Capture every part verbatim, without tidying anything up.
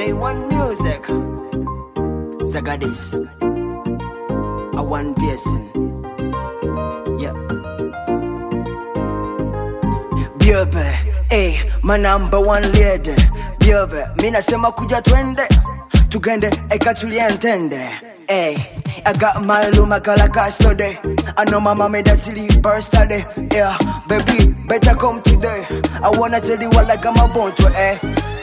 Day One Music. Zagadis. A one person. Yeah. Biobe, eh, my number one lady. Biobe, mina sema kuja twende. Tugende, eka tulientende. Eh, I got my luma kala custody. I know my mama made a silly birthday. Yeah, baby, better come today. I wanna tell you what like I'm about to, eh.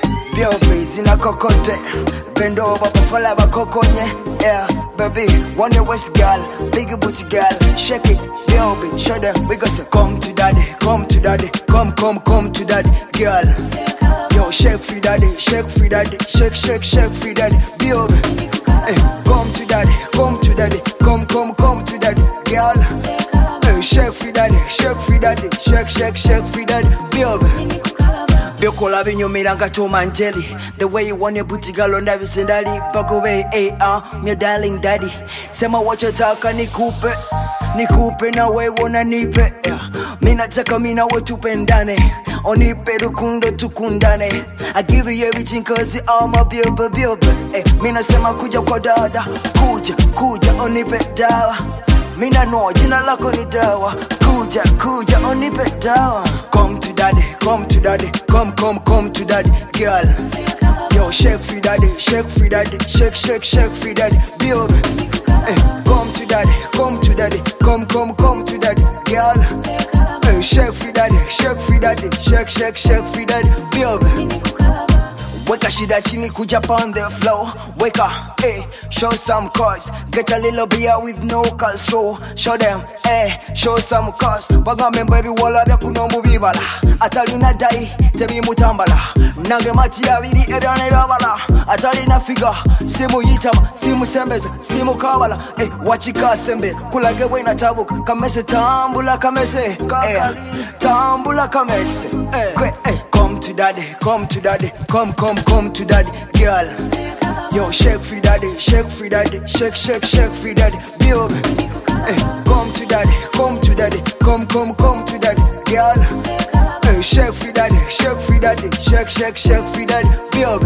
Biobe, zina kokote. Bend over, pafala bakokonye. Yeah, baby, one your west girl, big booty girl, shake it, Biobe, show them, we got say, come to daddy, come to daddy, come, come, come to daddy, girl. Yo, shake for daddy, shake for daddy, shake, shake, shake for daddy, Biobe. Hey, come to daddy, come to daddy, come, come, come to daddy, girl. Hey, shake for daddy, shake for daddy, shake, shake, shake for daddy, Biobe. Biokola binyomiranga to manjeli. The way you want your booty girl on every sindali. Back away, eh, ah, my darling daddy. Sema wachotaka nikupe, nikupe na we wona nipe. Yeah. Mina taka mina we tupendane. Onipe rukundo tukundane. I give you everything cause you are my biobe, biobe. Eh, mina sema kuja kwa dada. Kuja, kuja, onipe dawa. Mina no, jina lako ni dawa. Kuja, kuja, onipe dawa. Come to daddy, come to daddy, come, come, come to daddy, girl. Yo, shake for daddy, shake for daddy, shake, shake, shake for daddy, Biobe. Hey, come to daddy, come to daddy, come, come, come to daddy, girl. Hey, shake for daddy, shake for daddy, shake, shake, shake for daddy, Biobe. Weka shida chini kuja on the floor. Weka, eh, show some cause. Get a little beer with no control. Show them, eh, show some cause. Baga member baby wala bya kuno mubibala. Atali na dai, tebi mutambala. Nange mati abiri ebyana byabala. Atali na figure, simu yitama, simu sembeza, simu kabala. Eh, wachika sembe, kulage wena tabuka. Kamese tambula kamese, eh, tambula kamese. Eh, kwe, eh, come to daddy, come to daddy, come, come. Come to daddy, girl. Yo, shake for daddy, shake for daddy, shake, shake, shake for daddy, Biobe. Hey, come to daddy, come to daddy, come, come, come to daddy, girl. Hey, shake for daddy, shake for daddy, shake, shake, shake for daddy, Biobe.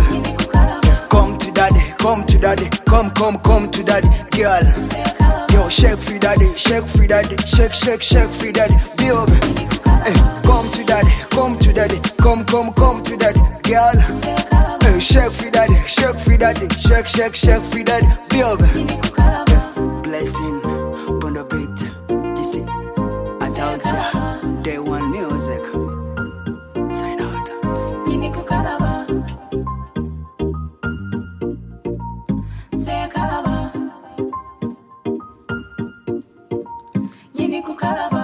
Come to daddy, come to daddy, come, come, come to daddy, girl. Yo, shake for daddy, shake for daddy, shake, shake, shake for daddy, Biobe. Hey, come to daddy, come to daddy, come, come, come to daddy, girl. Hey, shake for daddy, shake for daddy, shake, shake, shake for daddy, Biobe. Blessing, Bondo Beat, G C, I told ya, Day One Music. Sign out. Nini kukalaba, say kalaba, nini kukalaba.